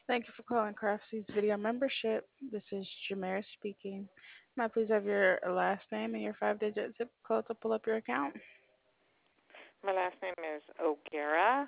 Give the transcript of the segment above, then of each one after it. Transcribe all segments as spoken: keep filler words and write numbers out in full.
Thank you for calling Craft Seeds Video Membership. This is Jameer speaking. May I please have your last name and your five-digit zip code to pull up your account? My last name is O'Gara.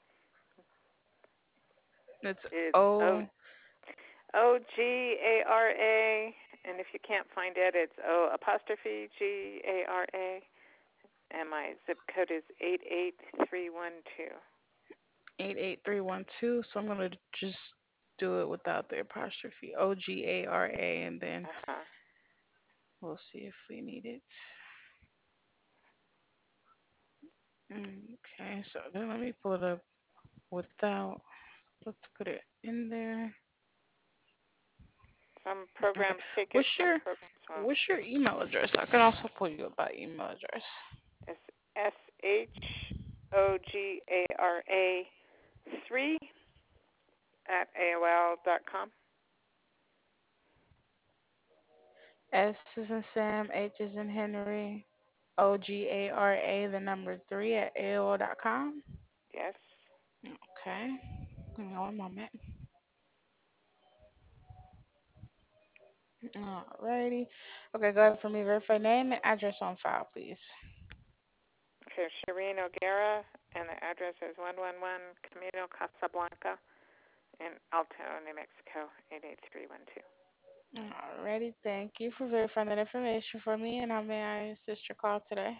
It's It's O O. O G A R A, and if you can't find it, it's O apostrophe G A R A, and my zip code is eight eight three one two. eight eight three one two. So I'm going to just do it without the apostrophe. O G A R A, and then Uh huh. we'll see if we need it. Okay, so then let me pull it up without. Let's put it in there. Some Okay. programs take it, What's some your programs won't. What's your email address? I can also pull you up by email address. It's S H O G A R A three at A O L dot com. S is in Sam, H is in Henry, O G A R A, the number three at A O L dot com. Yes. Okay. Give me one moment. Alrighty. Okay, go ahead for me. Verify name and address on file, please. Okay, Shireen O'Gara, and the address is one one one Camino Casablanca in Alto, New Mexico, eight eight three one two. Alrighty. Thank you for verifying that information for me. And how may I assist your call today?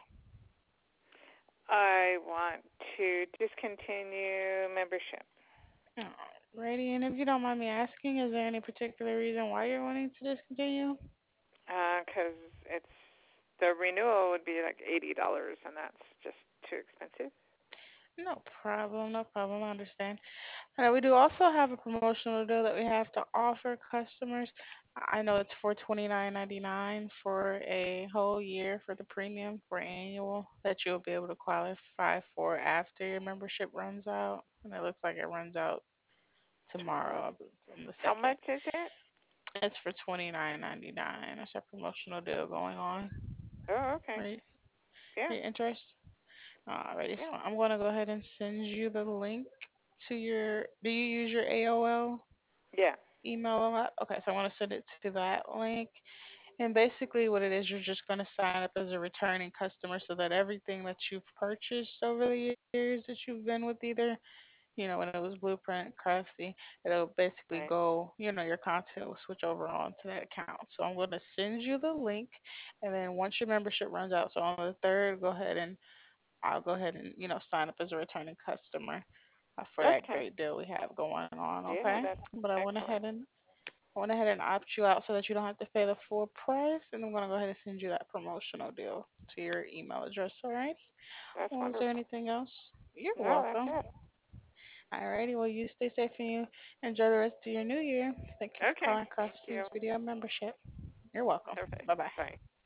I want to discontinue membership Alrighty. And if you don't mind me asking, is there any particular reason why you're wanting to discontinue? because uh, it's the renewal would be like eighty dollars, and that's just too expensive. No problem. No problem. I understand. Uh, we do also have a promotional deal that we have to offer customers. I know it's for twenty nine ninety nine for a whole year for the premium for annual that you'll be able to qualify for after your membership runs out. And it looks like it runs out tomorrow, I Um, believe, on the how second. much is it? It's for twenty nine ninety nine. That's a promotional deal going on. Oh, okay. Are you, Yeah, are you interested? Alrighty, yeah, so I'm gonna go ahead and send you the link to your. Do you use your A O L yeah. email a lot? Okay, so I want to send it to that link. And basically, what it is, you're just going to sign up as a returning customer so that everything that you've purchased over the years that you've been with either, you know, when it was Blueprint, Craftsy, it'll basically Right. go, you know, your content will switch over onto that account. So I'm going to send you the link. And then once your membership runs out, so on the third, go ahead and I'll go ahead and, you know, sign up as a returning customer uh, for that Okay. great deal we have going on, Yeah, okay? that's But I went excellent. ahead and I went ahead and opt you out so that you don't have to pay the full price, and I'm gonna go ahead and send you that promotional deal to your email address. All right. That's Well, is there wonderful. anything else? You're No, that's welcome. it. Alrighty. Well, you stay safe and you enjoy the rest of your new year. Thank you for Okay. calling Cross Thank you. Seeds Video Membership. You're welcome. Okay. Bye bye. Bye.